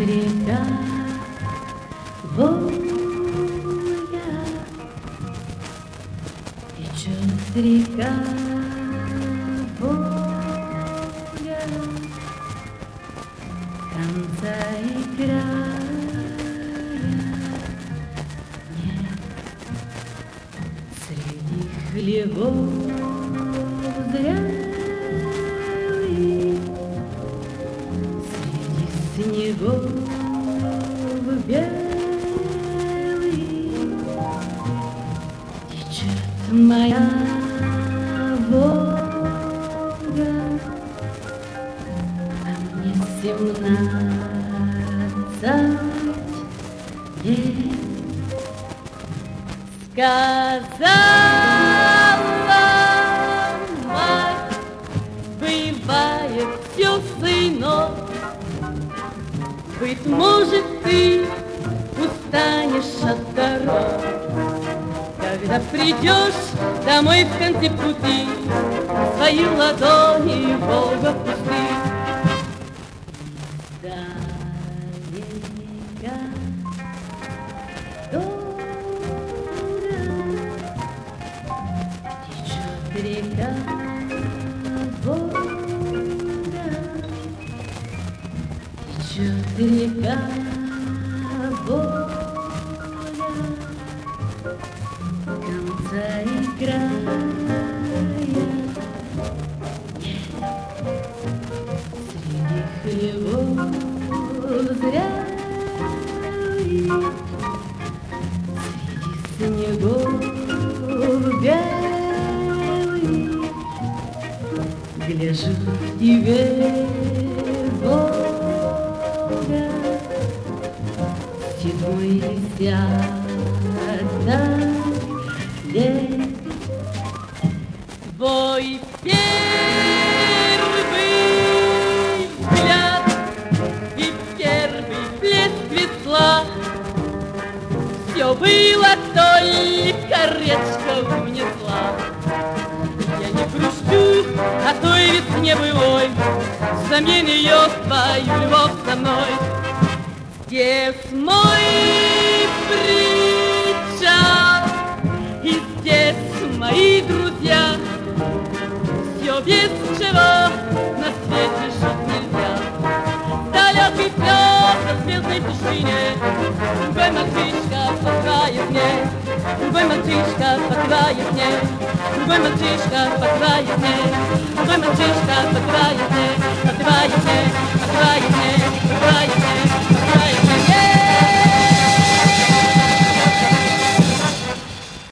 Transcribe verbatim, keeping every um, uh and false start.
река Волга, течет река Волга, конца и края нет. Среди хлебов зрелых, среди снегов белых течет моя Волга, а мне семнадцать лет. Сказала мать, бывает все, сынок, быть может, ты устанешь от дорог, когда придешь домой в конце пути, свои ладони Волга пусты. Далека течет река Волга, течет река Волга, конца и края нет. Среди хлебов зрелых, среди снегов белых гляжу в тебе, Волга, седьмой десяток лет. Твой первый взгляд и первый блеск весла, все было только речка унесла. Я не грущу о той весне былой, взамен ее твою любовь со мной. Здесь мой причал, и здесь мои друзья, все без чего на свете жить нельзя. Далекий пляж на звездной тишине, другой мальчишка подвает мне, другой мальчишка подвает мне, другой мальчишка подвает мне, другой мальчишка подвает.